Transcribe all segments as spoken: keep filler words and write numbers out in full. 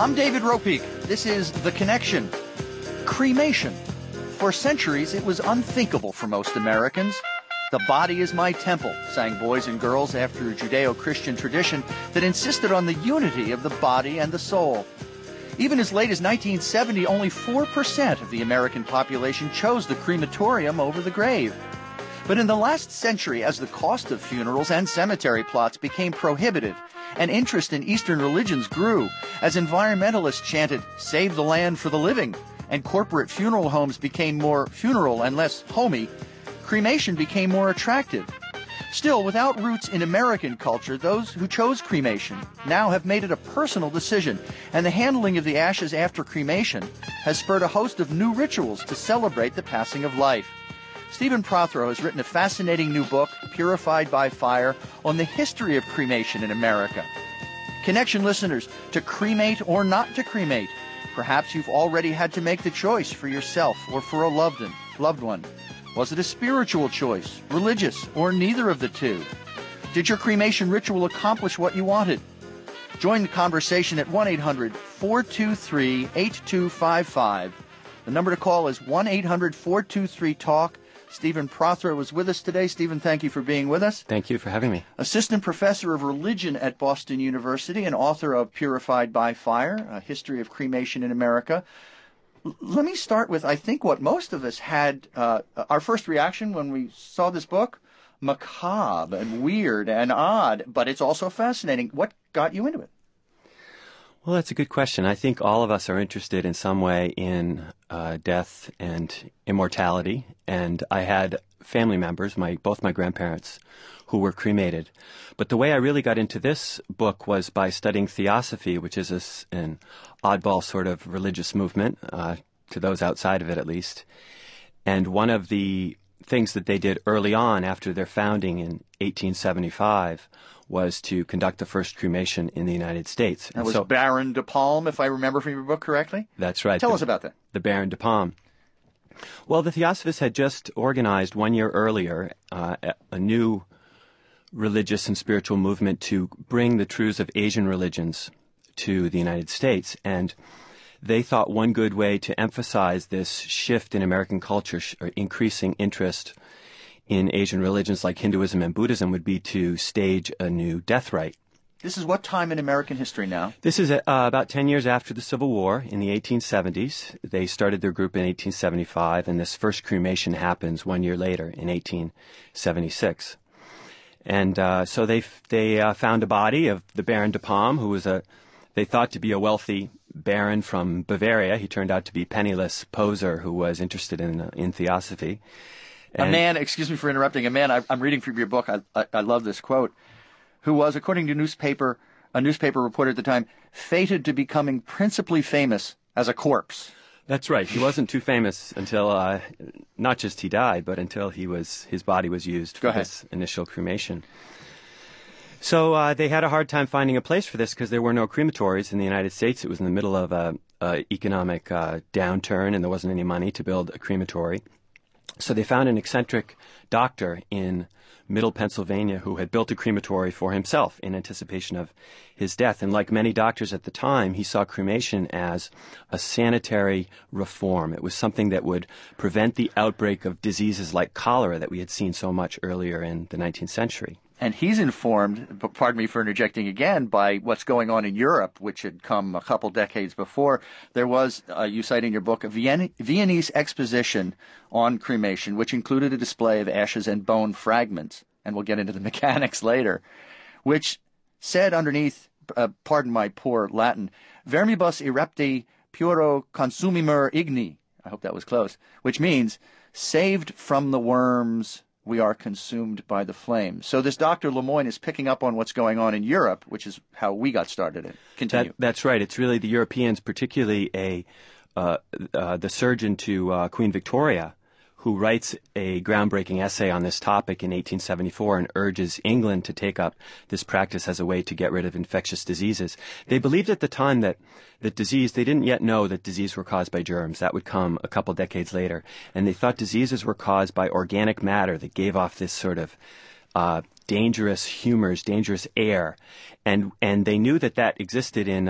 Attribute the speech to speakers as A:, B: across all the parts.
A: I'm David Ropeik. This is The Connection. Cremation. For centuries, it was unthinkable for most Americans. The body is my temple, sang boys and girls after a Judeo-Christian tradition that insisted on the unity of the body and the soul. Even as late as nineteen seventy, only four percent of the American population chose the crematorium over the grave. But in the last century, as the cost of funerals and cemetery plots became prohibitive, and interest in Eastern religions grew, as environmentalists chanted, "Save the land for the living," and corporate funeral homes became more funeral and less homey, cremation became more attractive. Still, without roots in American culture, those who chose cremation now have made it a personal decision, and the handling of the ashes after cremation has spurred a host of new rituals to celebrate the passing of life. Stephen Prothero has written a fascinating new book, Purified by Fire, on the history of cremation in America. Connection listeners, to cremate or not to cremate, perhaps you've already had to make the choice for yourself or for a loved one. Loved one. Was it a spiritual choice, religious, or neither of the two? Did your cremation ritual accomplish what you wanted? Join the conversation at one eight hundred four two three eight two five five. The number to call is one eight hundred four two three talk. Stephen Prothero is with us today. Stephen, thank you for being with us.
B: Thank you for having me.
A: Assistant Professor of Religion at Boston University and author of Purified by Fire, A History of Cremation in America. Let me start with, I think, what most of us had, uh, our first reaction when we saw this book, macabre and weird and odd, but it's also fascinating. What got you into it?
B: Well, that's a good question. I think all of us are interested in some way in uh, death and immortality, and I had family members, my both my grandparents, who were cremated. But the way I really got into this book was by studying Theosophy, which is a, an oddball sort of religious movement, uh, to those outside of it at least. And one of the things that they did early on after their founding in eighteen seventy-five was to conduct the first cremation in the United States.
A: That was so, Baron de Palm, if I remember from your book correctly?
B: That's right.
A: Tell
B: the,
A: us about that.
B: The Baron de Palm. Well, the Theosophists had just organized one year earlier uh, a new religious and spiritual movement to bring the truths of Asian religions to the United States. And they thought one good way to emphasize this shift in American culture, sh- or increasing interest in Asian religions like Hinduism and Buddhism, would be to stage a new death rite.
A: This is what time in American history now?
B: This is uh, about ten years after the Civil War, in the eighteen seventies. They started their group in eighteen seventy-five, and this first cremation happens one year later, in eighteen seventy-six. And uh, so they they uh, found a body of the Baron de Palm, who was a they thought to be a wealthy baron from Bavaria. He turned out to be a penniless poser who was interested in uh, in Theosophy.
A: And a man, excuse me for interrupting, a man, I, I'm reading from your book, I, I, I love this quote, who was, according to newspaper, a newspaper reporter at the time, fated to becoming principally famous as a corpse.
B: That's right. He wasn't too famous until, uh, not just he died, but until he was his body was used for this initial cremation. So uh, they had a hard time finding a place for this because there were no crematories in the United States. It was in the middle of a, a economic uh, downturn, and there wasn't any money to build a crematory. So they found an eccentric doctor in Middle Pennsylvania who had built a crematory for himself in anticipation of his death. And like many doctors at the time, he saw cremation as a sanitary reform. It was something that would prevent the outbreak of diseases like cholera that we had seen so much earlier in the nineteenth century.
A: And he's informed, pardon me for interjecting again, by what's going on in Europe, which had come a couple decades before. There was, uh, you cite in your book, a Vien- Viennese exposition on cremation, which included a display of ashes and bone fragments, and we'll get into the mechanics later, which said underneath, uh, pardon my poor Latin, vermibus erepti puro consumimur igni. I hope that was close, which means saved from the worms, we are consumed by the flame. So this Doctor Lemoyne is picking up on what's going on in Europe, which is how we got started. Continue.
B: That, that's right. It's really the Europeans, particularly a uh, uh, the surgeon to uh, Queen Victoria, who writes a groundbreaking essay on this topic in eighteen seventy-four and urges England to take up this practice as a way to get rid of infectious diseases. They believed at the time that, that disease, they didn't yet know that disease were caused by germs. That would come a couple decades later. And they thought diseases were caused by organic matter that gave off this sort of uh, dangerous humors, dangerous air. And and they knew that that existed in uh,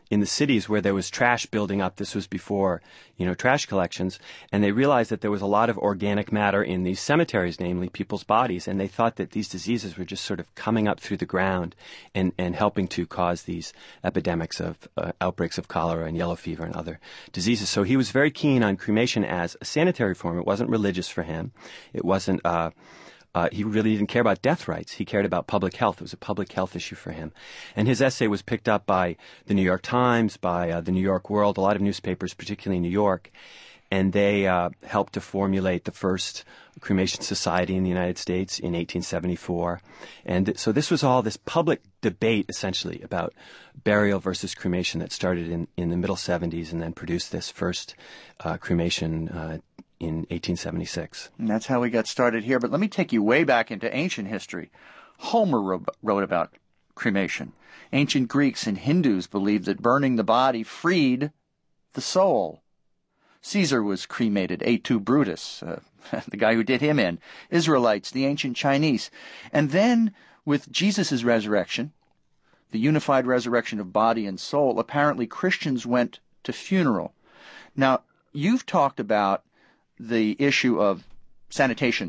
B: in the cities where there was trash building up. This was before, you know, trash collections. And they realized that there was a lot of organic matter in these cemeteries, namely people's bodies. And they thought that these diseases were just sort of coming up through the ground and, and helping to cause these epidemics of uh, outbreaks of cholera and yellow fever and other diseases. So he was very keen on cremation as a sanitary form. It wasn't religious for him. It wasn't... Uh, Uh, he really didn't care about death rights. He cared about public health. It was a public health issue for him. And his essay was picked up by the New York Times, by uh, the New York World, a lot of newspapers, particularly in New York. And they uh, helped to formulate the first cremation society in the United States in eighteen seventy-four. And th- so this was all this public debate, essentially, about burial versus cremation that started in, in the middle seventies and then produced this first uh, cremation uh in eighteen seventy-six.
A: And that's how we got started here. But let me take you way back into ancient history. Homer wrote, wrote about cremation. Ancient Greeks and Hindus believed that burning the body freed the soul. Caesar was cremated, A two Brutus, uh, the guy who did him in. Israelites, the ancient Chinese. And then, with Jesus' resurrection, the unified resurrection of body and soul, apparently Christians went to funeral. Now, you've talked about the issue of sanitation.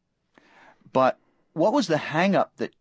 A: But what was the hang-up that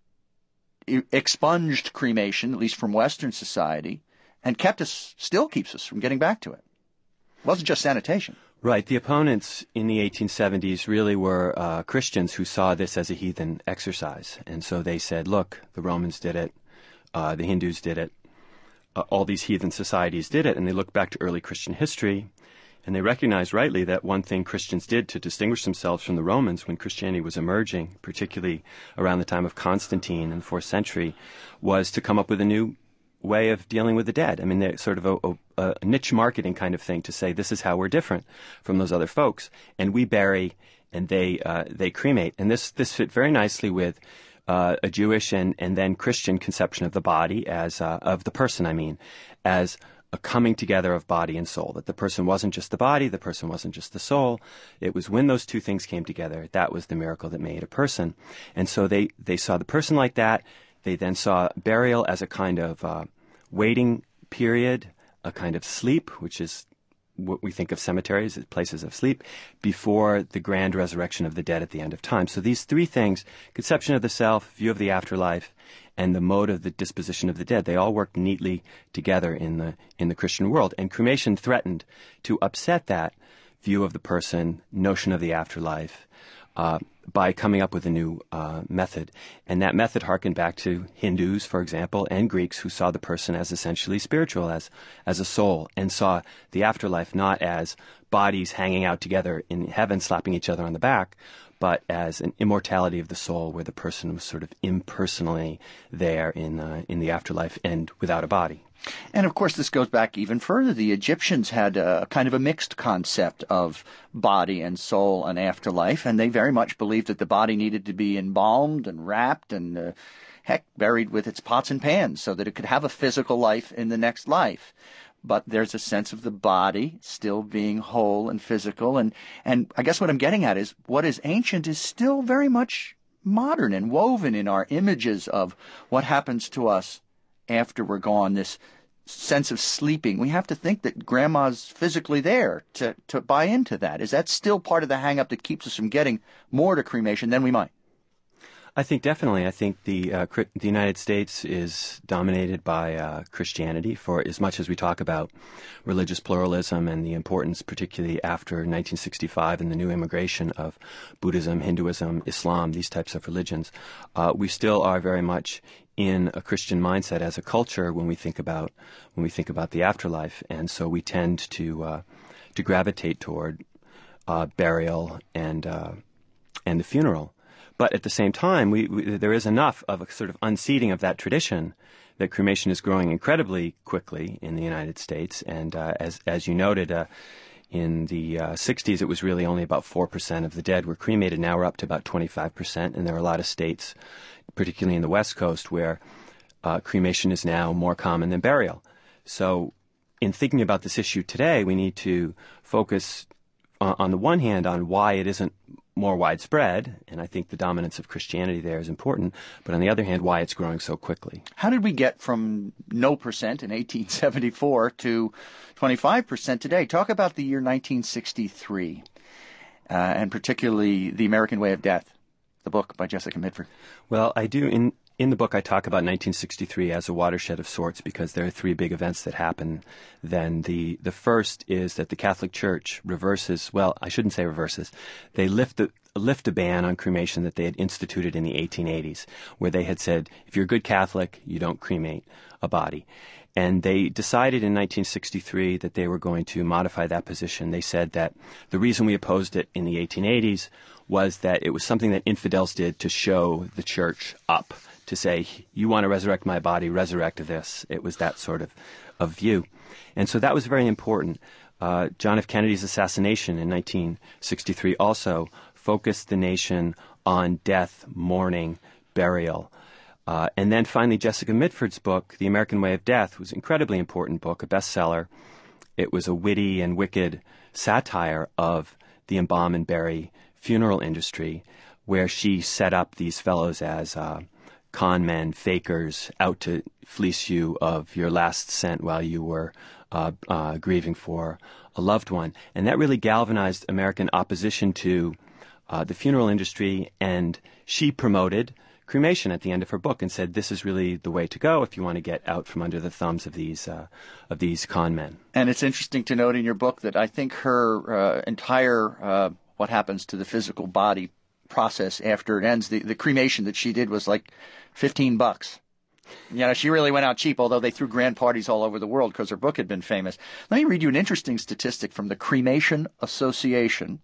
A: expunged cremation, at least from Western society, and kept us, still keeps us from getting back to it? It wasn't just sanitation.
B: Right. The opponents in the eighteen seventies really were uh, Christians who saw this as a heathen exercise. And so they said, look, the Romans did it, uh, the Hindus did it, uh, all these heathen societies did it, and they looked back to early Christian history. And they recognized rightly that one thing Christians did to distinguish themselves from the Romans when Christianity was emerging, particularly around the time of Constantine in the fourth century, was to come up with a new way of dealing with the dead. I mean, they're sort of a, a, a niche marketing kind of thing to say this is how we're different from those other folks. And we bury and they uh, they cremate. And this, this fit very nicely with uh, a Jewish and, and then Christian conception of the body, as uh, of the person, I mean, as a coming together of body and soul, that the person wasn't just the body, the person wasn't just the soul. It was when those two things came together, that was the miracle that made a person. And so they, they saw the person like that. They then saw burial as a kind of uh, waiting period, a kind of sleep, which is what we think of cemeteries as places of sleep, before the grand resurrection of the dead at the end of time. So these three things, conception of the self, view of the afterlife, and the mode of the disposition of the dead, they all work neatly together in the in the Christian world. And cremation threatened to upset that view of the person, notion of the afterlife, uh, by coming up with a new uh, method. And that method harkened back to Hindus, for example, and Greeks, who saw the person as essentially spiritual, as as a soul, and saw the afterlife not as bodies hanging out together in heaven, slapping each other on the back, but as an immortality of the soul, where the person was sort of impersonally there in uh, in the afterlife and without a body.
A: And of course, this goes back even further. The Egyptians had a kind of a mixed concept of body and soul and afterlife, and they very much believed that the body needed to be embalmed and wrapped and, uh, heck, buried with its pots and pans so that it could have a physical life in the next life. But there's a sense of the body still being whole and physical. And, and I guess what I'm getting at is what is ancient is still very much modern and woven in our images of what happens to us after we're gone, this sense of sleeping. We have to think that grandma's physically there to, to buy into that. Is that still part of the hang-up that keeps us from getting more to cremation than we might?
B: I think definitely. I think the uh, the United States is dominated by uh, Christianity, for as much as we talk about religious pluralism and the importance, particularly after nineteen sixty-five and the new immigration of Buddhism, Hinduism, Islam, these types of religions. Uh, we still are very much in a Christian mindset as a culture when we think about when we think about the afterlife, and so we tend to uh, to gravitate toward uh, burial and uh, and the funeral. But at the same time, we, we, there is enough of a sort of unseating of that tradition that cremation is growing incredibly quickly in the United States. And uh, as as you noted, uh, in the uh, sixties, it was really only about four percent of the dead were cremated. Now we're up to about twenty-five percent. And there are a lot of states, particularly in the West Coast, where uh, cremation is now more common than burial. So in thinking about this issue today, we need to focus on, on the one hand on why it isn't more widespread, and I think the dominance of Christianity there is important, but on the other hand, why it's growing so quickly.
A: How did we get from no percent in eighteen seventy-four to twenty-five percent today? Talk about the year nineteen sixty-three, uh, and particularly The American Way of Death, the book by Jessica Mitford.
B: Well, I do. In in the book, I talk about nineteen sixty-three as a watershed of sorts because there are three big events that happen then. The the first is that the Catholic Church reverses, well, I shouldn't say reverses, they lift the lift a ban on cremation that they had instituted in the eighteen eighties, where they had said, if you're a good Catholic, you don't cremate a body. And they decided in nineteen sixty-three that they were going to modify that position. They said that the reason we opposed it in the eighteen eighties was that it was something that infidels did to show the church up, to say, you want to resurrect my body, resurrect this. It was that sort of, of view. And so that was very important. Uh, John F. Kennedy's assassination in nineteen sixty-three also focused the nation on death, mourning, burial. Uh, and then finally, Jessica Mitford's book, The American Way of Death, was an incredibly important book, a bestseller. It was a witty and wicked satire of the embalm and bury funeral industry, where she set up these fellows as uh, con men, fakers, out to fleece you of your last cent while you were uh, uh, grieving for a loved one. And that really galvanized American opposition to uh, the funeral industry, and she promoted cremation at the end of her book and said, this is really the way to go if you want to get out from under the thumbs of these uh, of these con men.
A: And it's interesting to note in your book that I think her uh, entire uh, what happens to the physical body process after it ends, the, the cremation that she did was like fifteen bucks. You know, she really went out cheap, although they threw grand parties all over the world because her book had been famous. Let me read you an interesting statistic from the Cremation Association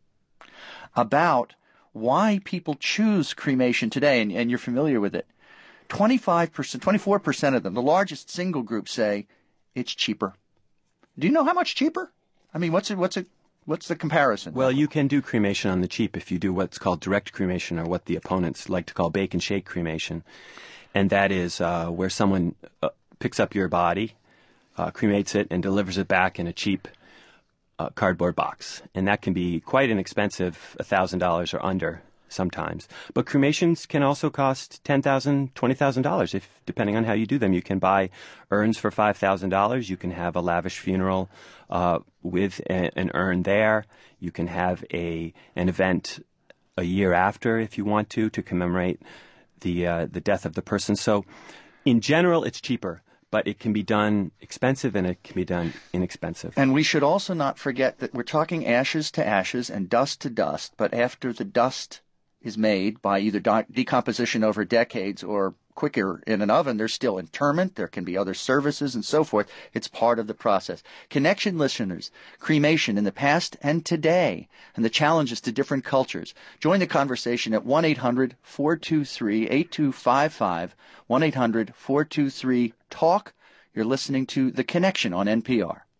A: about why people choose cremation today, and, and you're familiar with it. twenty-five percent, twenty-four percent of them, the largest single group, say it's cheaper. Do you know how much cheaper? I mean, what's it, what's it, what's the comparison?
B: Well, you can do cremation on the cheap if you do what's called direct cremation, or what the opponents like to call bake and shake cremation. And that is uh, where someone uh, picks up your body, uh, cremates it, and delivers it back in a cheap uh, cardboard box. And that can be quite inexpensive, one thousand dollars or under sometimes. But cremations can also cost ten thousand dollars, twenty thousand dollars, if depending on how you do them. You can buy urns for five thousand dollars. You can have a lavish funeral uh, with a, an urn there. You can have a an event a year after, if you want to, to commemorate the uh, the death of the person. So in general, it's cheaper, but it can be done expensive and it can be done inexpensive.
A: And we should also not forget that we're talking ashes to ashes and dust to dust, but after the dust is made by either de- decomposition over decades or quicker in an oven, there's still interment, there can be other services and so forth. It's part of the process. Connection listeners, cremation in the past and today, and the challenges to different cultures. Join the conversation at one eight hundred four two three eight two five five, one eight hundred four two three talk. You're listening to The Connection on N P R.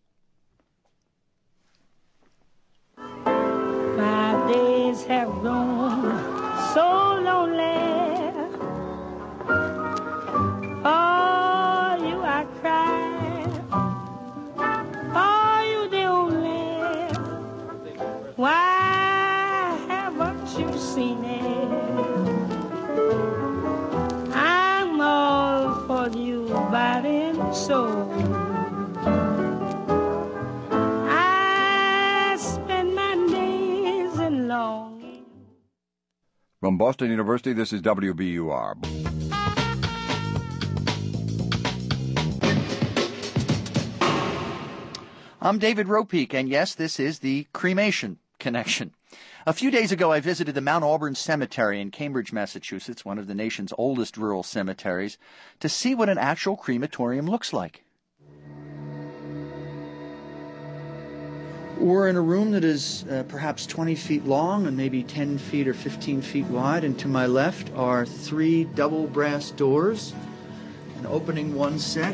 C: My days have grown so lonely. Oh, you I cry. Oh, you the only. Why haven't you seen it? I'm all for you, body and soul. I spend my days in longing.
D: From Boston University, this is W B U R.
A: I'm David Ropeek, and yes, this is the Cremation Connection. A few days ago, I visited the Mount Auburn Cemetery in Cambridge, Massachusetts, one of the nation's oldest rural cemeteries, to see what an actual crematorium looks like. We're in a room that is uh, perhaps twenty feet long and maybe ten feet or fifteen feet wide, and to my left are three double brass doors, and opening one set.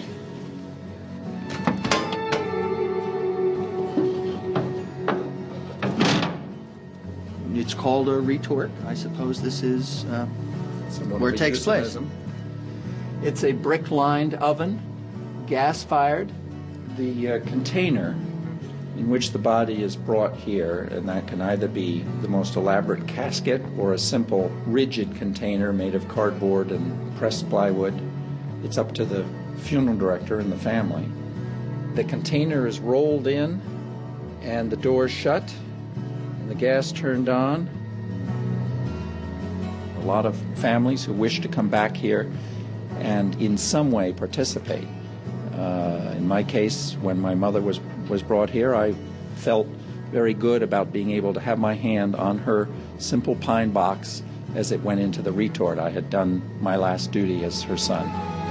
A: It's called a retort. I suppose this is uh, where it takes place.
E: It's a brick-lined oven, gas-fired. The uh, container in which the body is brought here, and that can either be the most elaborate casket or a simple rigid container made of cardboard and pressed plywood. It's up to the funeral director and the family. The container is rolled in and the doors shut and the gas turned on. A lot of families who wish to come back here and in some way participate. Uh, in my case, when my mother was, was brought here, I felt very good about being able to have my hand on her simple pine box as it went into the retort. I had done my last duty as her son.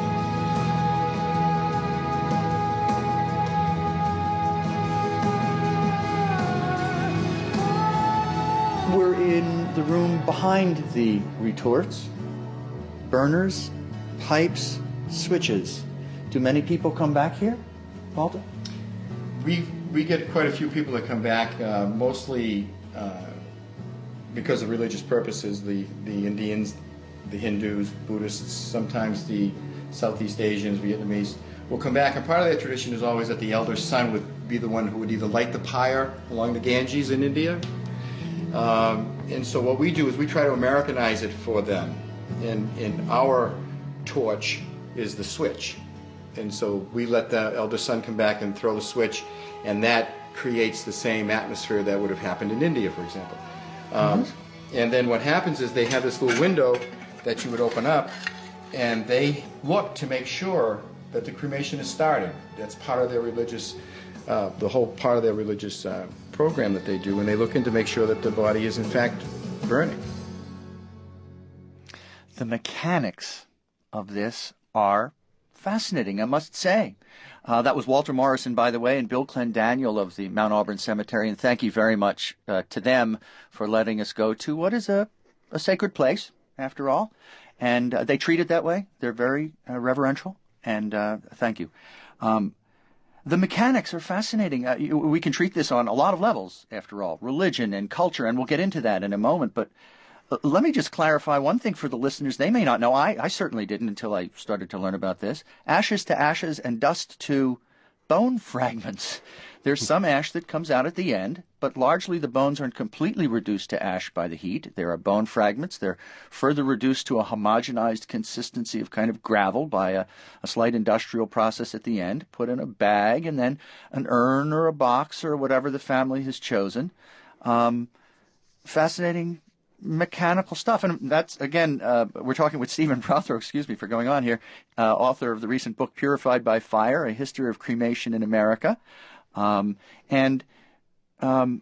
A: We're in the room behind the retorts. Burners, pipes, switches. Do many people come back here, Walter?
F: We we get quite a few people that come back, uh, mostly uh, because of religious purposes. The the Indians, the Hindus, Buddhists, sometimes the Southeast Asians, Vietnamese will come back. And part of that tradition is always that the elder son would be the one who would either light the pyre along the Ganges in India. Um, and so what we do is we try to Americanize it for them. And, and our torch is the switch. And so we let the elder son come back and throw the switch, and that creates the same atmosphere that would have happened in India, for example. Um, mm-hmm. And then what happens is they have this little window that you would open up, and they look to make sure that the cremation is started. That's part of their religious, uh, the whole part of their religious uh, program that they do, and they look in to make sure that the body is in fact burning.
A: The mechanics of this are fascinating, I must say. Uh, that was Walter Morrison, by the way, and Bill Clendaniel of the Mount Auburn Cemetery, and thank you very much uh, to them for letting us go to what is a, a sacred place, after all. And uh, they treat it that way. They're very uh, reverential, and uh, thank you. Um, the mechanics are fascinating. Uh, you, we can treat this on a lot of levels, after all, religion and culture, and we'll get into that in a moment, but uh, let me just clarify one thing for the listeners. They may not know. I, I certainly didn't until I started to learn about this. Ashes to ashes and dust to bone fragments. There's some ash that comes out at the end, but largely the bones aren't completely reduced to ash by the heat. There are bone fragments. They're further reduced to a homogenized consistency of kind of gravel by a, a slight industrial process at the end, put in a bag, and then an urn or a box or whatever the family has chosen. Um, fascinating mechanical stuff. And that's, again, uh, we're talking with Stephen Prothero, excuse me for going on here, uh, author of the recent book, Purified by Fire, A History of Cremation in America. Um, and um,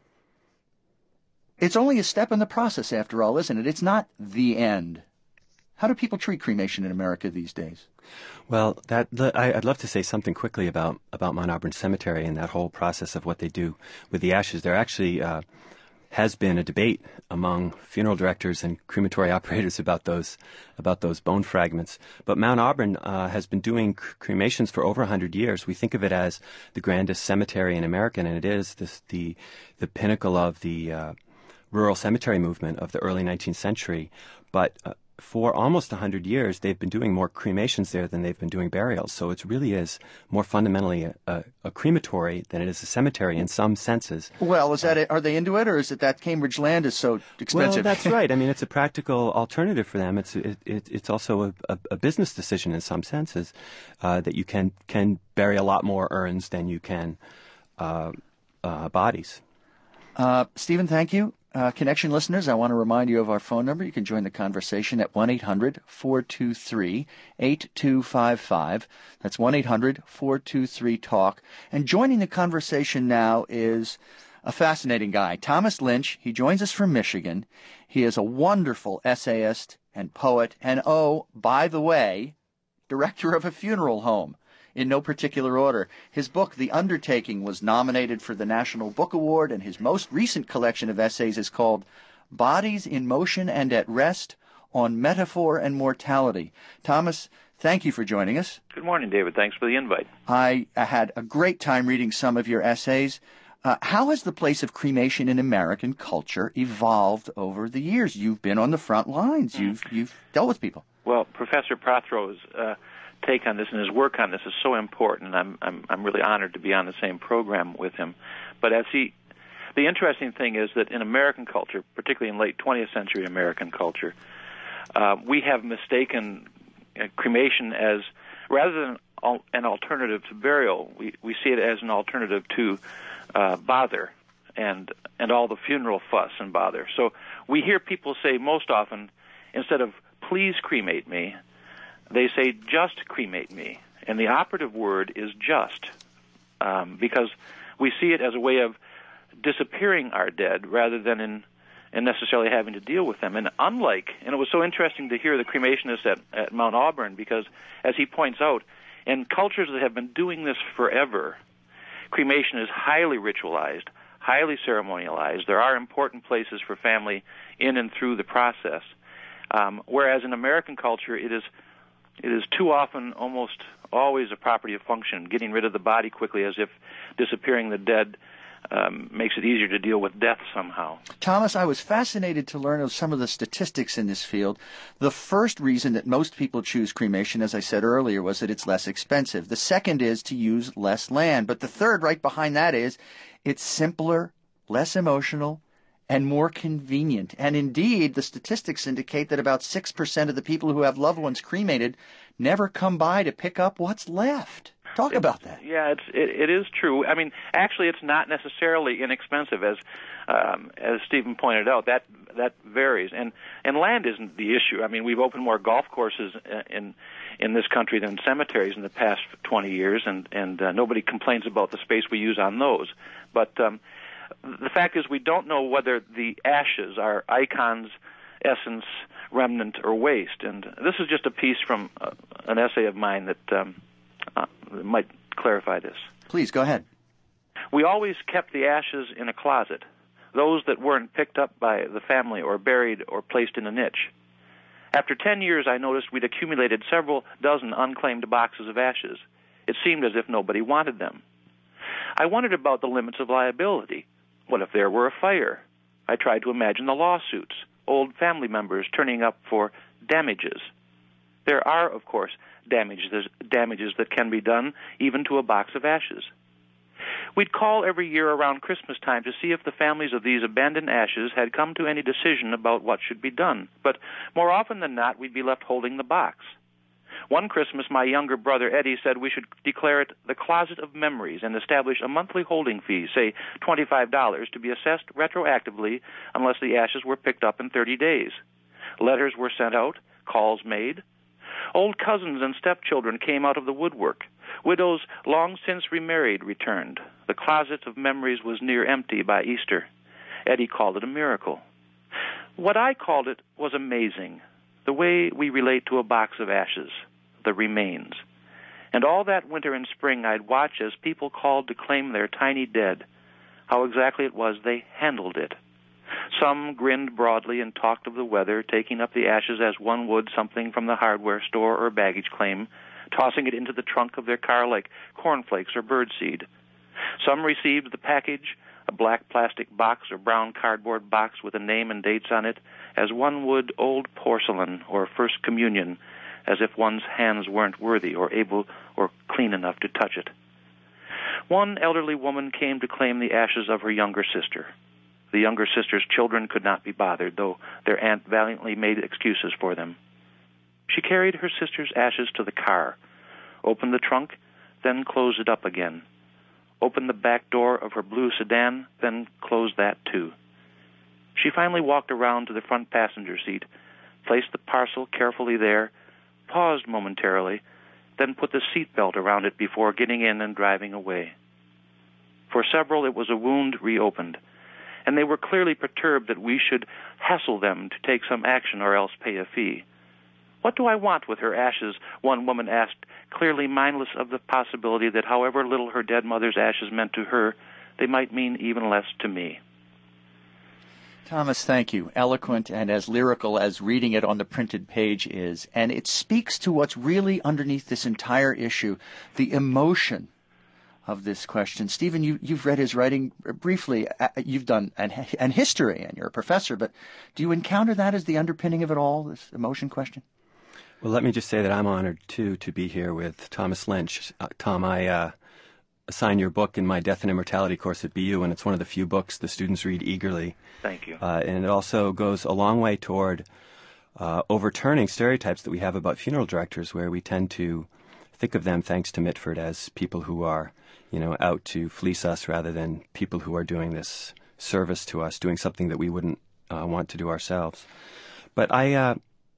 A: it's only a step in the process, after all, isn't it? It's not the end. How do people treat cremation in America these days?
B: Well, that I, I'd love to say something quickly about, about Mount Auburn Cemetery and that whole process of what they do with the ashes. They're actually... Uh, has been a debate among funeral directors and crematory operators about those about those bone fragments. But Mount Auburn uh, has been doing c- cremations for over one hundred years. We think of it as the grandest cemetery in America, and it is this, the the pinnacle of the uh, rural cemetery movement of the early nineteenth century. But uh, for almost one hundred years, they've been doing more cremations there than they've been doing burials. So it really is more fundamentally a, a, a crematory than it is a cemetery in some senses.
A: Well, is that it? Are they into it, or is it that Cambridge land is so expensive?
B: Well, that's right. I mean, it's a practical alternative for them. It's it, it, it's also a, a, a business decision in some senses uh, that you can can bury a lot more urns than you can uh, uh, bodies.
A: Uh, Stephen, thank you. Uh, Connection listeners, I want to remind you of our phone number. You can join the conversation at one eight hundred four two three eight two five five. That's one eight hundred four two three talk. And joining the conversation now is a fascinating guy, Thomas Lynch. He joins us from Michigan. He is a wonderful essayist and poet, and oh, by the way, director of a funeral home. In no particular order. His book, The Undertaking, was nominated for the National Book Award, and his most recent collection of essays is called Bodies in Motion and at Rest on Metaphor and Mortality. Thomas, thank you for joining us.
G: Good morning, David. Thanks for the invite.
A: I had a great time reading some of your essays. Uh, how has the place of cremation in American culture evolved over the years? You've been on the front lines. You've, you've dealt with people.
G: Well, Professor Prothero's uh, take on this and his work on this is so important. I'm I'm I'm really honored to be on the same program with him. But as he, the interesting thing is that in American culture, particularly in late twentieth century American culture, uh, we have mistaken uh, cremation as, rather than al- an alternative to burial, we we see it as an alternative to uh, bother and and all the funeral fuss and bother. So we hear people say most often, instead of "please cremate me," they say "just cremate me," and the operative word is "just," um, because we see it as a way of disappearing our dead rather than in, in necessarily having to deal with them. And unlike, and it was so interesting to hear the cremationist at, at Mount Auburn, because as he points out, in cultures that have been doing this forever, cremation is highly ritualized, highly ceremonialized. There are important places for family in and through the process. Um, whereas in American culture, it is it is too often almost always a property of function, getting rid of the body quickly as if disappearing the dead um, makes it easier to deal with death somehow.
A: Thomas, I was fascinated to learn of some of the statistics in this field. The first reason that most people choose cremation, as I said earlier, was that it's less expensive. The second is to use less land. But the third, right behind that, is it's simpler, less emotional, and more convenient. And indeed, the statistics indicate that about six percent of the people who have loved ones cremated never come by to pick up what's left. Talk about that.
G: Yeah, it's, it, it is true. I mean, actually, it's not necessarily inexpensive, as um, as Stephen pointed out. That that varies, and and land isn't the issue. I mean, we've opened more golf courses in in this country than cemeteries in the past twenty years, and and uh, nobody complains about the space we use on those. But um, the fact is, we don't know whether the ashes are icons, essence, remnant, or waste. And this is just a piece from uh, an essay of mine that um, uh, might clarify this.
A: Please, go ahead.
G: We always kept the ashes in a closet, those that weren't picked up by the family or buried or placed in a niche. After ten years, I noticed we'd accumulated several dozen unclaimed boxes of ashes. It seemed as if nobody wanted them. I wondered about the limits of liability. What if there were a fire? I tried to imagine the lawsuits, old family members turning up for damages. There are, of course, damages, damages that can be done even to a box of ashes. We'd call every year around Christmas time to see if the families of these abandoned ashes had come to any decision about what should be done. But more often than not, we'd be left holding the box. One Christmas, my younger brother Eddie said we should declare it the Closet of Memories and establish a monthly holding fee, say twenty-five dollars, to be assessed retroactively unless the ashes were picked up in thirty days. Letters were sent out, calls made. Old cousins and stepchildren came out of the woodwork. Widows long since remarried returned. The Closet of Memories was near empty by Easter. Eddie called it a miracle. What I called it was amazing, the way we relate to a box of ashes, the remains. And all that winter and spring I'd watch as people called to claim their tiny dead, how exactly it was they handled it. Some grinned broadly and talked of the weather, taking up the ashes as one would something from the hardware store or baggage claim, tossing it into the trunk of their car like cornflakes or birdseed. Some received the package, a black plastic box or brown cardboard box with a name and dates on it, as one would old porcelain or First Communion, as if one's hands weren't worthy or able or clean enough to touch it. One elderly woman came to claim the ashes of her younger sister. The younger sister's children could not be bothered, though their aunt valiantly made excuses for them. She carried her sister's ashes to the car, opened the trunk, then closed it up again, opened the back door of her blue sedan, then closed that too. She finally walked around to the front passenger seat, placed the parcel carefully there, paused momentarily, then put the seat belt around it before getting in and driving away. For several, it was a wound reopened, and they were clearly perturbed that we should hassle them to take some action or else pay a fee. What do I want with her ashes? One woman asked, clearly mindless of the possibility that however little her dead mother's ashes meant to her, they might mean even less to me.
A: Thomas, thank you. Eloquent and as lyrical as reading it on the printed page is. And it speaks to what's really underneath this entire issue, the emotion of this question. Stephen, you, you've read his writing briefly. You've done an, an history, and you're a professor, but do you encounter that as the underpinning of it all, this emotion question?
B: Well, let me just say that I'm honored, too, to be here with Thomas Lynch. Uh, Tom, I uh, assigned your book in my Death and Immortality course at B U, and it's one of the few books the students read eagerly.
G: Thank you.
B: Uh, and it also goes a long way toward uh, overturning stereotypes that we have about funeral directors, where we tend to think of them, thanks to Mitford, as people who are, you know, out to fleece us rather than people who are doing this service to us, doing something that we wouldn't uh, want to do ourselves. But I... Uh,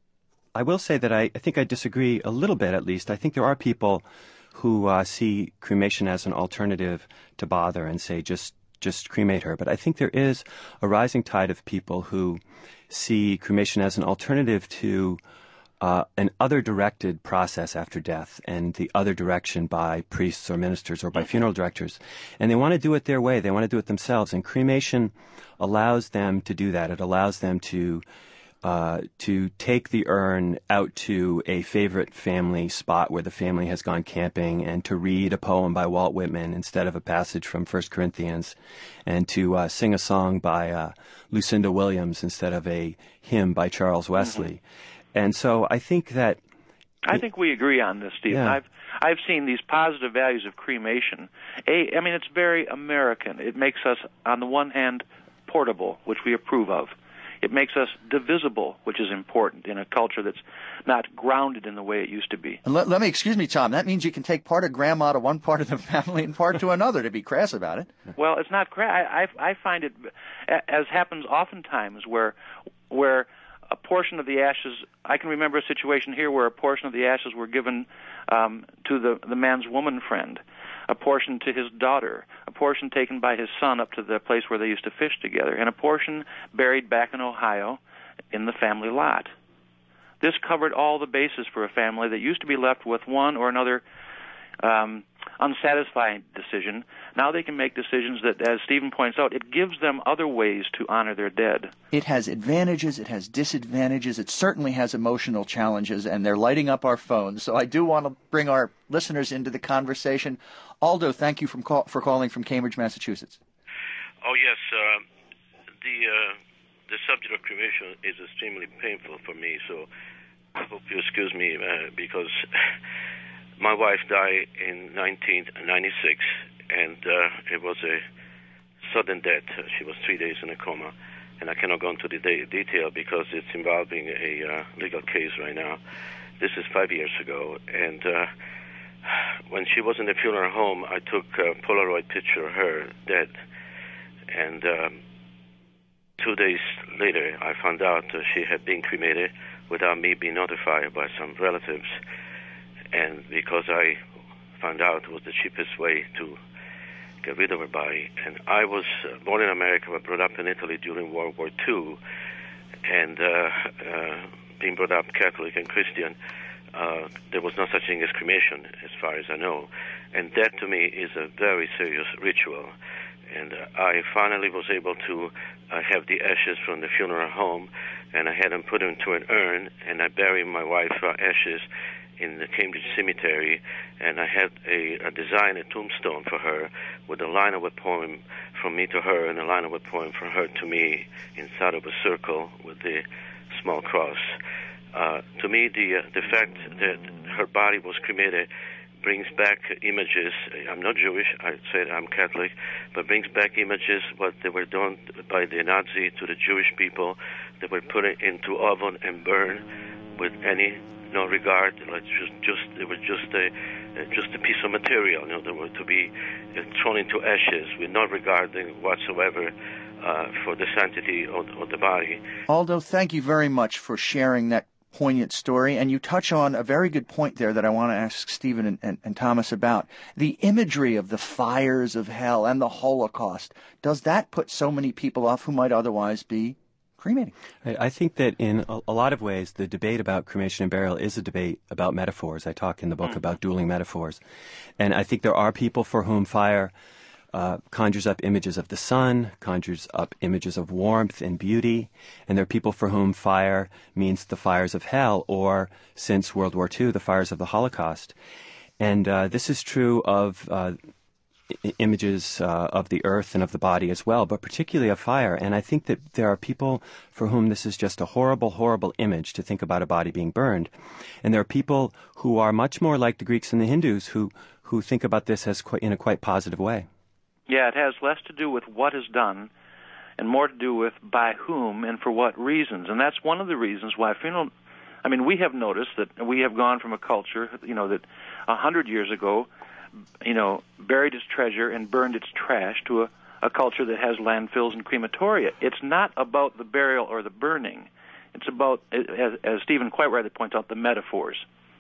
B: I will say that I, I think I disagree a little bit, at least. I think there are people who uh, see cremation as an alternative to bother and say just just cremate her. But I think there is a rising tide of people who see cremation as an alternative to uh, an other-directed process after death and the other direction by priests or ministers or by funeral directors. And they want to do it their way. They want to do it themselves. And cremation allows them to do that. It allows them to Uh, to take the urn out to a favorite family spot where the family has gone camping, and to read a poem by Walt Whitman instead of a passage from First Corinthians, and to uh, sing a song by uh, Lucinda Williams instead of a hymn by Charles Wesley. Mm-hmm. And so I think that...
G: I think we agree on this, Stephen.
B: Yeah.
G: I've I've seen these positive values of cremation. A, I mean, it's very American. It makes us, on the one hand, portable, which we approve of. It makes us divisible, which is important in a culture that's not grounded in the way it used to be.
A: And let, let me, excuse me, Tom, that means you can take part of grandma to one part of the family and part to another, to be crass about it.
G: Well, it's not crass. I, I, I find it, as happens oftentimes, where where a portion of the ashes, I can remember a situation here where a portion of the ashes were given um, to the, the man's woman friend, a portion to his daughter, a portion taken by his son up to the place where they used to fish together, and a portion buried back in Ohio in the family lot. This covered all the bases for a family that used to be left with one or another um, unsatisfying decision. Now they can make decisions that, as Stephen points out, it gives them other ways to honor their dead.
A: It has advantages, it has disadvantages, it certainly has emotional challenges, and they're lighting up our phones. So I do want to bring our listeners into the conversation. Aldo, thank you from call, for calling from Cambridge, Massachusetts.
H: Oh, yes. Uh, the uh, the subject of cremation is extremely painful for me, so I hope you excuse me uh, because my wife died in nineteen ninety-six, and uh, it was a sudden death. She was three days in a coma, and I cannot go into the de- detail because it's involving a uh, legal case right now. This is five years ago, and uh, when she was in the funeral home, I took a Polaroid picture of her dead, and um, two days later, I found out uh, she had been cremated without me being notified by some relatives. And because I found out it was the cheapest way to get rid of her body. And I was uh, born in America, but brought up in Italy during World War Two. And uh, uh, being brought up Catholic and Christian, uh, there was no such thing as cremation, as far as I know. And that, to me, is a very serious ritual. And uh, I finally was able to uh, have the ashes from the funeral home, and I had them put into an urn, and I buried my wife's uh, ashes in the Cambridge Cemetery, and I had a, a design, a tombstone for her with a line of a poem from me to her and a line of a poem from her to me inside of a circle with the small cross. Uh, to me, the uh, the fact that her body was cremated brings back images. I'm not Jewish, I said I'm Catholic, but brings back images what they were done by the Nazi to the Jewish people. They were put into oven and burned with any no regard, like just, just it was just a just a piece of material, you know, they were to be thrown into ashes with no regarding whatsoever uh, for the sanctity of, of the body.
A: Aldo, thank you very much for sharing that poignant story, and you touch on a very good point there that I want to ask Stephen and, and, and Thomas about. The imagery of the fires of hell and the Holocaust, does that put so many people off who might otherwise be cremating?
B: I think that in a, a lot of ways, the debate about cremation and burial is a debate about metaphors. I talk in the book mm. about dueling metaphors. And I think there are people for whom fire uh, conjures up images of the sun, conjures up images of warmth and beauty. And there are people for whom fire means the fires of hell, or, since World War Two, the fires of the Holocaust. And uh, this is true of uh, I- images uh, of the earth and of the body as well, but particularly of fire. And I think that there are people for whom this is just a horrible, horrible image to think about a body being burned. And there are people who are much more like the Greeks and the Hindus who, who think about this as quite, in a quite positive way.
G: Yeah, it has less to do with what is done and more to do with by whom and for what reasons. And that's one of the reasons why funeral... I mean, we have noticed that we have gone from a culture, you know, that a hundred years ago, you know, buried its treasure and burned its trash to a, a culture that has landfills and crematoria. It's not about the burial or the burning. It's about, as, as Stephen quite rightly points out, the metaphors.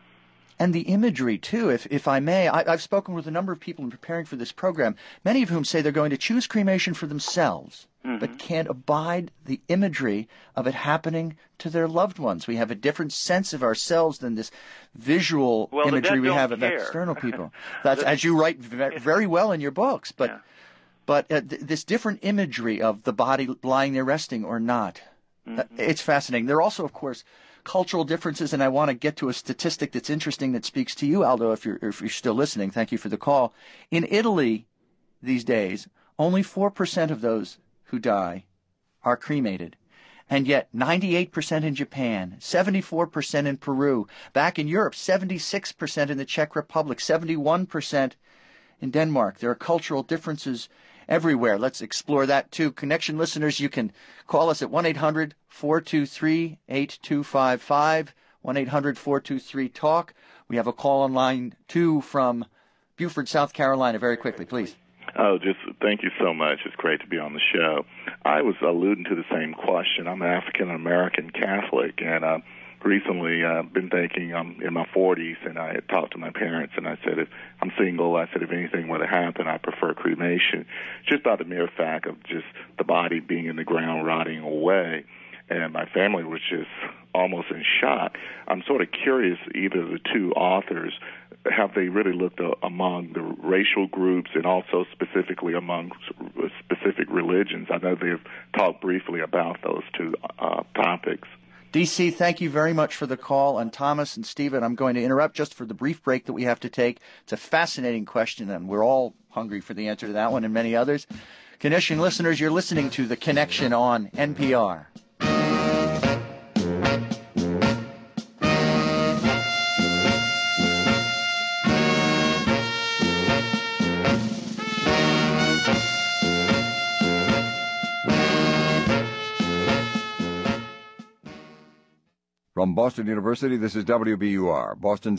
A: And the imagery, too, if if I may. I, I've spoken with a number of people in preparing for this program, many of whom say they're going to choose cremation for themselves, mm-hmm. but can't abide the imagery of it happening to their loved ones. We have a different sense of ourselves than this visual
G: well,
A: imagery we have
G: care.
A: of external people. That's as you write very well in your books. But,
G: yeah.
A: but uh, th- this different imagery of the body lying there resting or not, mm-hmm. uh, it's fascinating. There are also, of course, cultural differences, and I want to get to a statistic that's interesting that speaks to you, Aldo, if you're, if you're still listening. Thank you for the call. In Italy these days, only four percent of those who die are cremated, and yet ninety-eight percent in Japan, seventy-four percent in Peru. Back in Europe, seventy-six percent in the Czech Republic, seventy-one percent in Denmark. There are cultural differences everywhere. Let's explore that, too. Connection listeners, you can call us at one eight hundred four two three eight two five five, one eight hundred four two three talk. We have a call on line two from Beaufort, South Carolina. Very quickly, please.
I: Oh, just thank you so much. It's great to be on the show. I was alluding to the same question. I'm an African-American Catholic, and uh, recently I've uh, been thinking I'm in my forties, and I had talked to my parents, and I said, if I'm single, I said, if anything were to happen, I prefer cremation, just by the mere fact of just the body being in the ground rotting away. And my family was just almost in shock. I'm sort of curious, either of the two authors, have they really looked uh, among the racial groups and also specifically among specific religions? I know they've talked briefly about those two uh, topics.
A: D C, thank you very much for the call. And Thomas and Stephen, I'm going to interrupt just for the brief break that we have to take. It's a fascinating question, and we're all hungry for the answer to that one and many others. Connection listeners, you're listening to The Connection on N P R.
D: From Boston University, this is W B U R, Boston.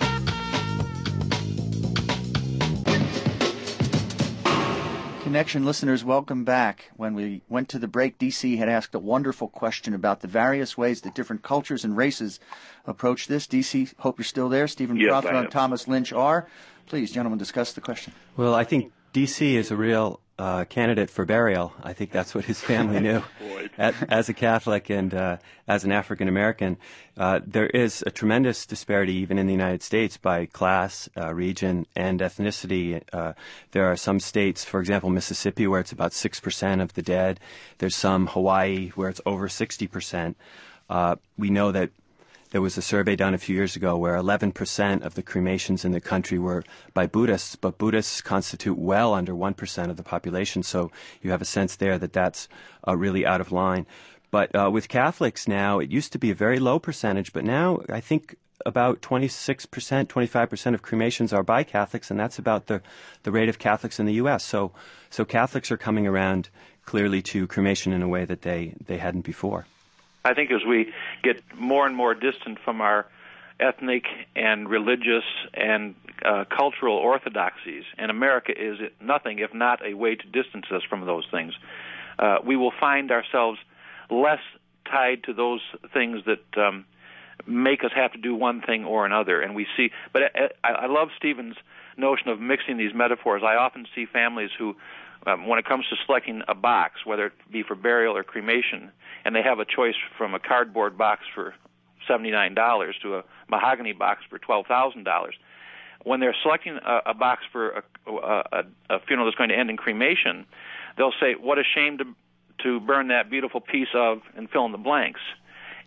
A: Connection listeners, welcome back. When we went to the break, D C had asked a wonderful question about the various ways that different cultures and races approach this. D C, hope you're still there. Stephen
I: yes,
A: Prothero and Thomas Lynch are. Please, gentlemen, discuss the question.
B: Well, I think D C is a real uh, candidate for burial. I think that's what his family knew. as, as a Catholic and uh, as an African American, uh, there is a tremendous disparity even in the United States by class, uh, region, and ethnicity. Uh, there are some states, for example, Mississippi, where it's about six percent of the dead. There's some Hawaii where it's over sixty percent. Uh, we know that there was a survey done a few years ago where eleven percent of the cremations in the country were by Buddhists, but Buddhists constitute well under one percent of the population, so you have a sense there that that's uh, really out of line. But uh, with Catholics now, it used to be a very low percentage, but now I think about twenty-six percent, twenty-five percent of cremations are by Catholics, and that's about the, the rate of Catholics in the U S. So, so Catholics are coming around clearly to cremation in a way that they, they hadn't before.
G: I think as we get more and more distant from our ethnic and religious and uh, cultural orthodoxies, and America is nothing if not a way to distance us from those things, uh, we will find ourselves less tied to those things that um, make us have to do one thing or another. And we see, but I, I love Stephen's notion of mixing these metaphors. I often see families who, Um, when it comes to selecting a box, whether it be for burial or cremation, and they have a choice from a cardboard box for seventy-nine dollars to a mahogany box for twelve thousand dollars, when they're selecting a, a box for a, a, a funeral that's going to end in cremation, they'll say, what a shame to, to burn that beautiful piece of, and fill in the blanks.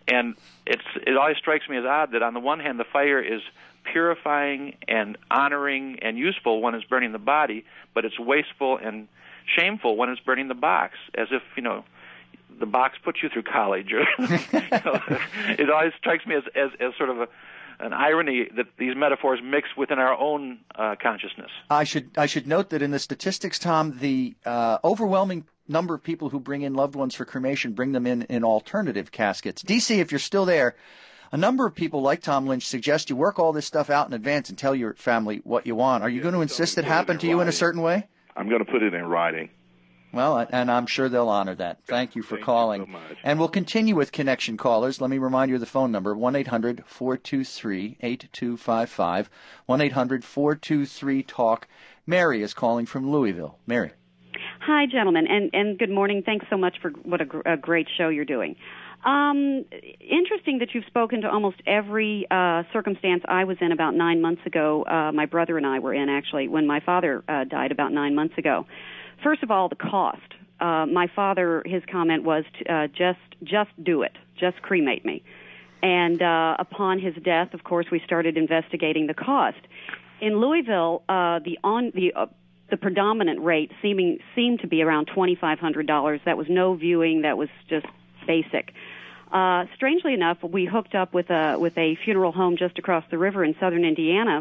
G: And it's it always strikes me as odd that on the one hand the fire is purifying and honoring and useful when it's burning the body, but it's wasteful and shameful when it's burning the box, as if, you know, the box put you through college. Or, you know, it always strikes me as, as, as sort of a, an irony that these metaphors mix within our own uh, consciousness.
A: I should I should note that in the statistics, Tom, the uh, overwhelming number of people who bring in loved ones for cremation bring them in in alternative caskets. D C, if you're still there, a number of people like Tom Lynch suggest you work all this stuff out in advance and tell your family what you want. Are you yeah, going to insist it happen to you in a certain way?
I: I'm going to put it in writing.
A: Well, and I'm sure they'll honor that. Thank you for
I: Thank
A: calling.
I: You so much.
A: And we'll continue with connection callers. Let me remind you of the phone number, one eight hundred four two three eight two five five, one eight hundred four two three talk. Mary is calling from Louisville. Mary.
J: Hi, gentlemen, and, and good morning. Thanks so much for what a, gr- a great show you're doing. Um, interesting that you've spoken to almost every uh, circumstance I was in about nine months ago. Uh, my brother and I were in, actually, when my father uh, died about nine months ago. First of all, the cost. Uh, my father, his comment was, to, uh, just just do it. Just cremate me. And uh, upon his death, of course, we started investigating the cost. In Louisville, uh, the on the uh, the predominant rate seeming seemed to be around twenty-five hundred dollars. That was no viewing. That was just basic. Uh, strangely enough, we hooked up with a with a funeral home just across the river in southern Indiana,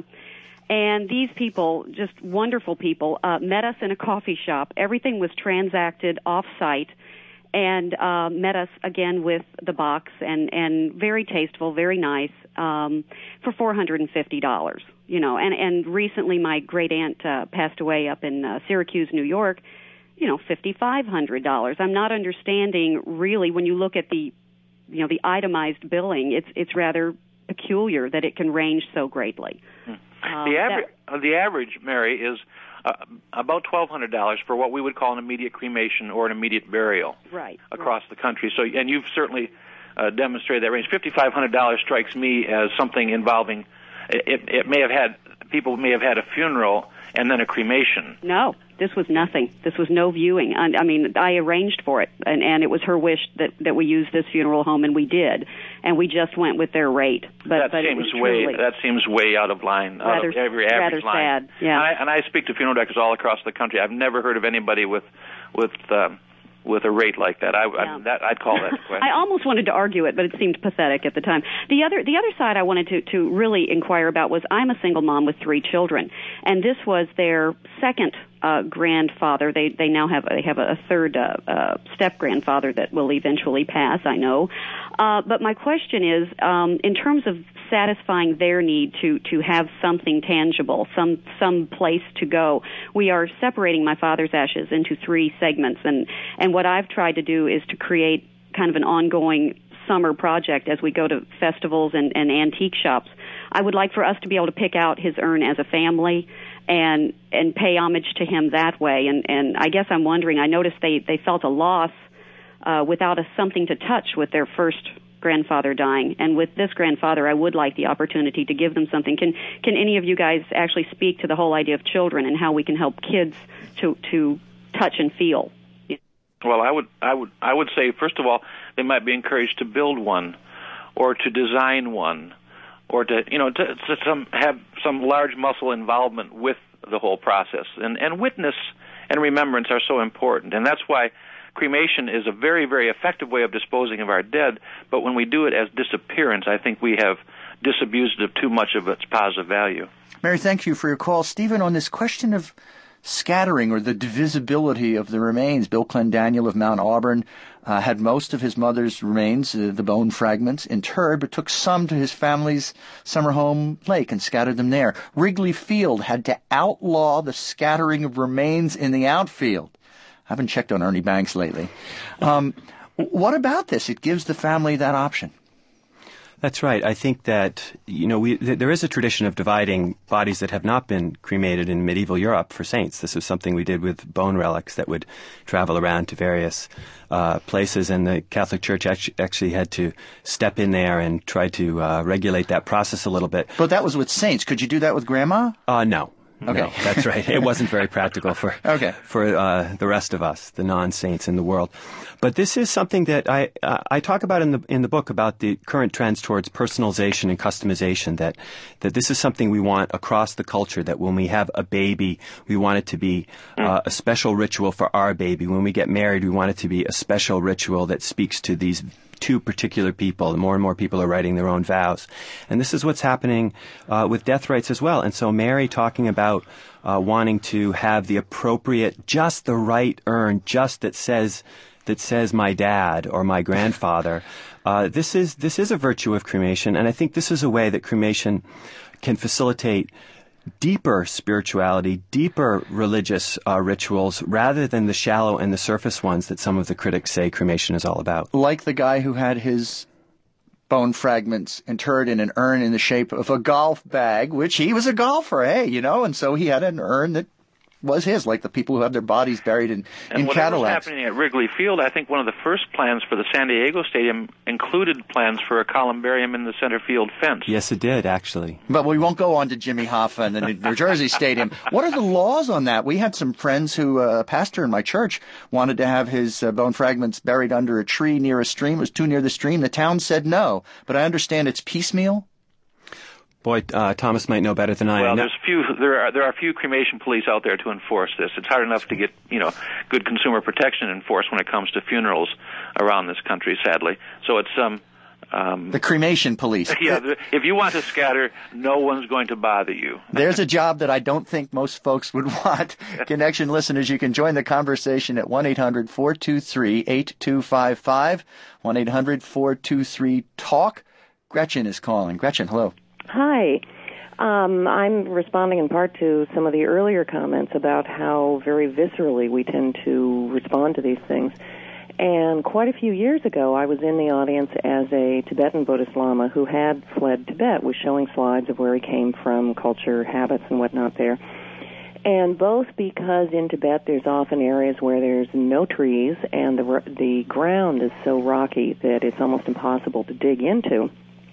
J: and these people, just wonderful people, uh, met us in a coffee shop. Everything was transacted off-site, and uh, met us again with the box, and, and very tasteful, very nice, um, for four hundred fifty dollars. You know, and, and recently my great aunt uh, passed away up in uh, Syracuse, New York. You know, fifty-five hundred dollars. I'm not understanding really when you look at the, you know, the itemized billing. It's it's rather peculiar that it can range so greatly.
G: Hmm. Uh, the average, that, uh, the average, Mary, is uh, about twelve hundred dollars for what we would call an immediate cremation or an immediate burial.
J: Right.
G: Across
J: right.
G: the country. So, and you've certainly uh, demonstrated that range. fifty-five hundred dollars strikes me as something involving. It, it may have had people may have had a funeral and then a cremation.
J: No, this was nothing. This was no viewing. I, I mean, I arranged for it, and, and it was her wish that, that we use this funeral home, and we did, and we just went with their rate. But,
G: that
J: but
G: seems
J: it was
G: way
J: truly
G: that seems way out of line,
J: rather,
G: out of every average
J: rather
G: line.
J: Sad. Yeah.
G: And I, and I speak to funeral directors all across the country. I've never heard of anybody with with. Um, with a rate like that. I,
J: yeah.
G: I, that I'd call that a question.
J: I almost wanted to argue it, but it seemed pathetic at the time. The other the other side I wanted to, to really inquire about was I'm a single mom with three children, and this was their second uh, grandfather. They they now have they have a third uh, uh, step grandfather that will eventually pass, I know. Uh, but my question is, um, in terms of satisfying their need to, to have something tangible, some some place to go, we are separating my father's ashes into three segments, and, and what I've tried to do is to create kind of an ongoing summer project as we go to festivals and, and antique shops. I would like for us to be able to pick out his urn as a family and and pay homage to him that way. And, and I guess I'm wondering, I noticed they, they felt a loss uh, without a something to touch with their first grandfather dying, and with this grandfather, I would like the opportunity to give them something. Can can any of you guys actually speak to the whole idea of children and how we can help kids to to touch and feel?
G: Well, I would I would I would say first of all, they might be encouraged to build one, or to design one, or to you know to, to some have some large muscle involvement with the whole process. And and witness and remembrance are so important, and that's why cremation is a very, very effective way of disposing of our dead, but when we do it as disappearance, I think we have disabused of too much of its positive value.
A: Mary, thank you for your call. Stephen, on this question of scattering or the divisibility of the remains, Bill Clendaniel of Mount Auburn uh, had most of his mother's remains, uh, the bone fragments, interred, but took some to his family's summer home lake and scattered them there. Wrigley Field had to outlaw the scattering of remains in the outfield. I haven't checked on Ernie Banks lately. Um, what about this? It gives the family that option.
B: That's right. I think that, you know, we, th- there is a tradition of dividing bodies that have not been cremated in medieval Europe for saints. This is something we did with bone relics that would travel around to various uh, places, and the Catholic Church actually, actually had to step in there and try to uh, regulate that process a little bit.
A: But that was with saints. Could you do that with Grandma?
B: Uh, no.
A: Okay.
B: No, that's right. It wasn't very practical for
A: okay.
B: for uh, the rest of us, the non-saints in the world. But this is something that I uh, I talk about in the in the book about the current trends towards personalization and customization. That that this is something we want across the culture. That when we have a baby, we want it to be uh, a special ritual for our baby. When we get married, we want it to be a special ritual that speaks to these two particular people. More and more people are writing their own vows. And this is what's happening uh, with death rites as well. And so Mary talking about uh, wanting to have the appropriate, just the right urn, just that says that says my dad or my grandfather. Uh, this is this is a virtue of cremation, and I think this is a way that cremation can facilitate deeper spirituality, deeper religious uh, rituals, rather than the shallow and the surface ones that some of the critics say cremation is all about.
A: Like the guy who had his bone fragments interred in an urn in the shape of a golf bag, which he was a golfer, hey, you know, and so he had an urn that was his, like the people who have their bodies buried in,
G: and
A: in
G: whatever's
A: Cadillacs.
G: happening at Wrigley Field, I think one of the first plans for the San Diego Stadium included plans for a columbarium in the center field fence.
B: Yes, it did, actually.
A: But we won't go on to Jimmy Hoffa and the New Jersey Stadium. What are the laws on that? We had some friends who, uh, a pastor in my church, wanted to have his uh, bone fragments buried under a tree near a stream. It was too near the stream. The town said no. But I understand it's piecemeal.
B: Boy, uh, Thomas might know better than I.
G: Well,
B: know.
G: there's few. There are there are few cremation police out there to enforce this. It's hard enough to get you know good consumer protection enforced when it comes to funerals around this country. Sadly, so it's um. Um,
A: the cremation police.
G: Yeah, the, if you want to scatter, no one's going to bother you.
A: There's a job that I don't think most folks would want. Connection listeners, you can join the conversation at one eight hundred four two three eight two five five, one eight hundred four two three talk. Gretchen is calling. Gretchen, hello.
K: Hi. Um, I'm responding in part to some of the earlier comments about how very viscerally we tend to respond to these things. And quite a few years ago, I was in the audience as a Tibetan Buddhist Lama who had fled Tibet, was showing slides of where he came from, culture, habits, and whatnot there. And both because in Tibet there's often areas where there's no trees and the the ground is so rocky that it's almost impossible to dig into,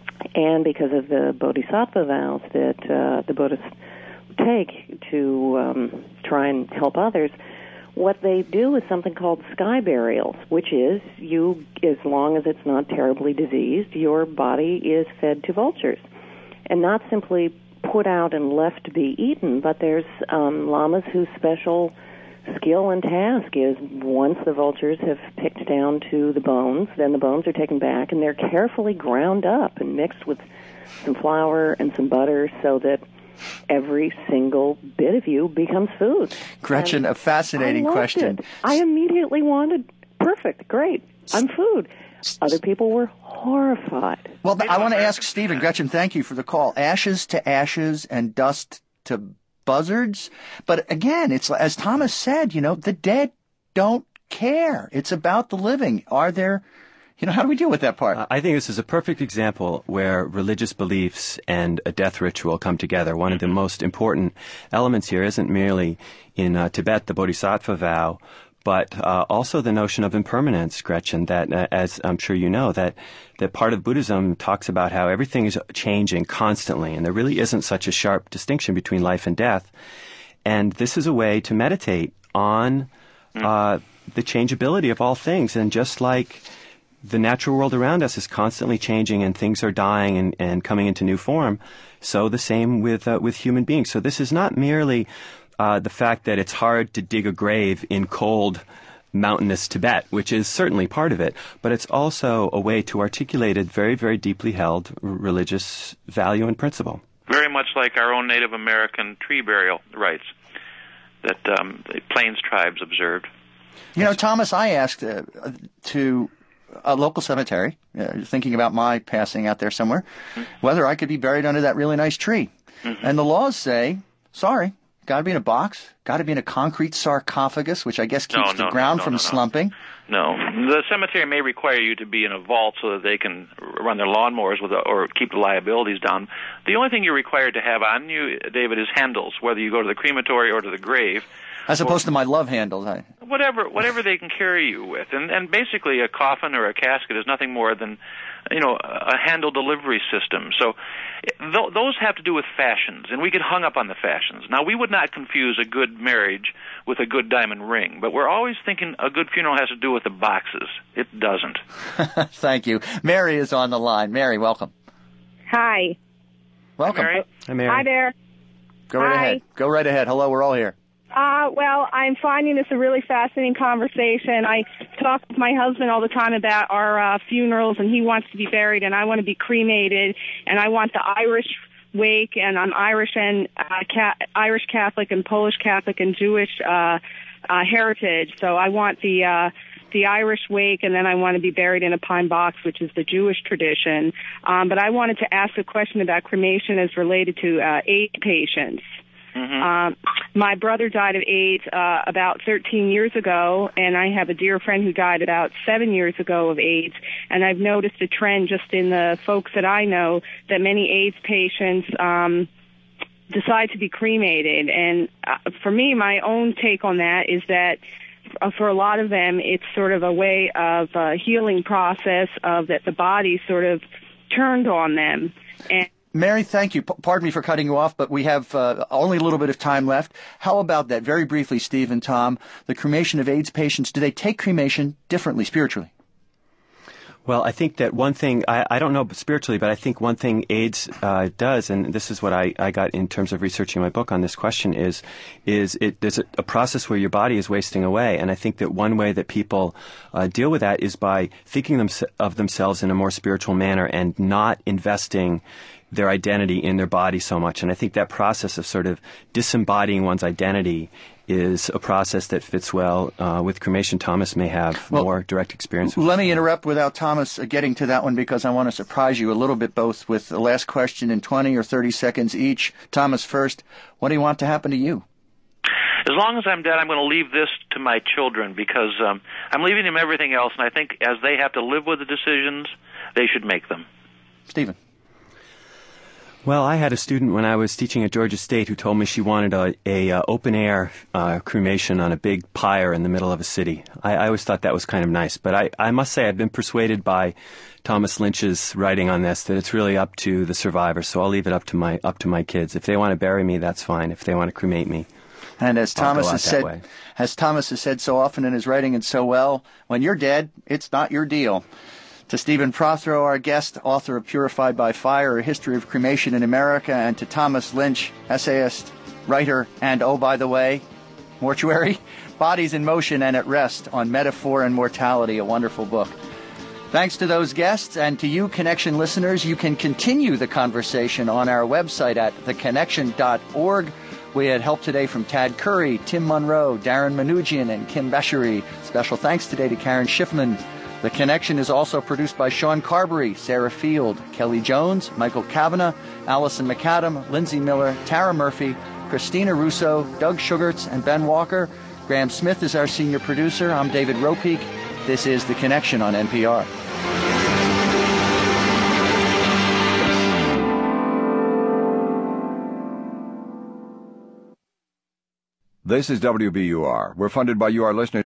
K: and because of the bodhisattva vows that uh, the Buddhists take to um, try and help others, what they do is something called sky burials, which is you, as long as it's not terribly diseased, your body is fed to vultures. And not simply put out and left to be eaten, but there's um, lamas whose special skill and task is once the vultures have picked down to the bones, then the bones are taken back and they're carefully ground up and mixed with some flour and some butter so that every single bit of you becomes food.
A: Gretchen,
K: and
A: a fascinating
K: I loved
A: question.
K: It. I immediately wanted, perfect, great, I'm food. Other people were horrified.
A: Well, I want to ask Stephen. Gretchen, thank you for the call. Ashes to ashes and dust to buzzards. But again, it's as Thomas said, you know, the dead don't care. It's about the living. Are there... You know, how do we deal with that part?
B: Uh, I think this is a perfect example where religious beliefs and a death ritual come together. One of the most important elements here isn't merely in uh, Tibet, the Bodhisattva vow, but uh, also the notion of impermanence, Gretchen, that, uh, as I'm sure you know, that, that part of Buddhism talks about how everything is changing constantly, and there really isn't such a sharp distinction between life and death. And this is a way to meditate on uh, the changeability of all things, and just like the natural world around us is constantly changing and things are dying and, and coming into new form, so the same with uh, with human beings. So this is not merely uh, the fact that it's hard to dig a grave in cold, mountainous Tibet, which is certainly part of it, but it's also a way to articulate a very, very deeply held religious value and principle.
G: Very much like our own Native American tree burial rites that um, the Plains tribes observed.
A: You know, Thomas, I asked uh, to a local cemetery, uh, thinking about my passing out there somewhere, mm-hmm. whether I could be buried under that really nice tree. Mm-hmm. And the laws say, sorry, got to be in a box, got to be in a concrete sarcophagus, which I guess keeps
G: no,
A: the
G: no,
A: ground
G: no, no,
A: from
G: no,
A: slumping.
G: No. The cemetery may require you to be in a vault so that they can run their lawnmowers with a, or keep the liabilities down. The only thing you're required to have on you, David, is handles, whether you go to the crematory or to the grave.
A: As opposed or, to my love handles. I...
G: Whatever whatever they can carry you with. And, and basically a coffin or a casket is nothing more than you know, a handle delivery system. So th- those have to do with fashions, and we get hung up on the fashions. Now, we would not confuse a good marriage with a good diamond ring, but we're always thinking a good funeral has to do with the boxes. It doesn't.
A: Thank you. Mary is on the line. Mary, welcome.
L: Hi.
A: Welcome.
G: Hi, Mary.
B: Hi, Mary.
L: Hi there.
A: Go right
L: Hi.
A: ahead. Go right ahead. Hello, we're all here.
L: Uh, well, I'm finding this a really fascinating conversation. I talk with my husband all the time about our uh, funerals, and he wants to be buried, and I want to be cremated, and I want the Irish wake, and I'm Irish and uh, ca- Irish Catholic and Polish Catholic and Jewish uh, uh, heritage. So I want the uh, the Irish wake, and then I want to be buried in a pine box, which is the Jewish tradition. Um, but I wanted to ask a question about cremation as related to uh, AIDS patients.
G: Mm-hmm.
L: Um, my brother died of AIDS uh, about thirteen years ago, and I have a dear friend who died about seven years ago of AIDS. And I've noticed a trend just in the folks that I know that many AIDS patients um, decide to be cremated. And uh, for me, my own take on that is that uh, for a lot of them, it's sort of a way of uh, healing process of that the body sort of turned on them. And
A: Mary, thank you. P- pardon me for cutting you off, but we have uh, only a little bit of time left. How about that, very briefly, Steve and Tom, the cremation of AIDS patients? Do they take cremation differently spiritually?
B: Well, I think that one thing, I, I don't know spiritually, but I think one thing AIDS uh, does, and this is what I, I got in terms of researching my book on this question, is is it there's a, a process where your body is wasting away. And I think that one way that people uh, deal with that is by thinking them, of themselves in a more spiritual manner and not investing their identity in their body so much. And I think that process of sort of disembodying one's identity is a process that fits well uh, with cremation. Thomas may have well, more direct experience with
A: Let me
B: this.
A: interrupt without Thomas getting to that one, because I want to surprise you a little bit, both with the last question in twenty or thirty seconds each. Thomas first, what do you want to happen to you?
G: As long as I'm dead, I'm going to leave this to my children, because um, I'm leaving them everything else, and I think as they have to live with the decisions, they should make them.
A: Stephen.
B: Well, I had a student when I was teaching at Georgia State who told me she wanted a, a uh, open-air uh, cremation on a big pyre in the middle of a city. I, I always thought that was kind of nice. But I, I must say I've been persuaded by Thomas Lynch's writing on this that it's really up to the survivors. So I'll leave it up to my up to my kids. If they want to bury me, that's fine. If they want to cremate me,
A: and as Thomas
B: I'll go
A: has
B: out
A: said,
B: that way.
A: as Thomas has said so often in his writing and so well, when you're dead, it's not your deal. To Stephen Prothero, our guest, author of Purified by Fire, A History of Cremation in America, and to Thomas Lynch, essayist, writer, and, oh, by the way, mortuary, Bodies in Motion and at Rest on Metaphor and Mortality, a wonderful book. Thanks to those guests, and to you, Connection listeners. You can continue the conversation on our website at the connection dot org. We had help today from Tad Curry, Tim Monroe, Darren Manoogian, and Kim Beshery. Special thanks today to Karen Schiffman. The Connection is also produced by Sean Carberry, Sarah Field, Kelly Jones, Michael Kavanagh, Allison McAdam, Lindsay Miller, Tara Murphy, Christina Russo, Doug Sugarts, and Ben Walker. Graham Smith is our senior producer. I'm David Ropeek. This is The Connection on N P R.
D: This is W B U R. We're funded by you, our listeners.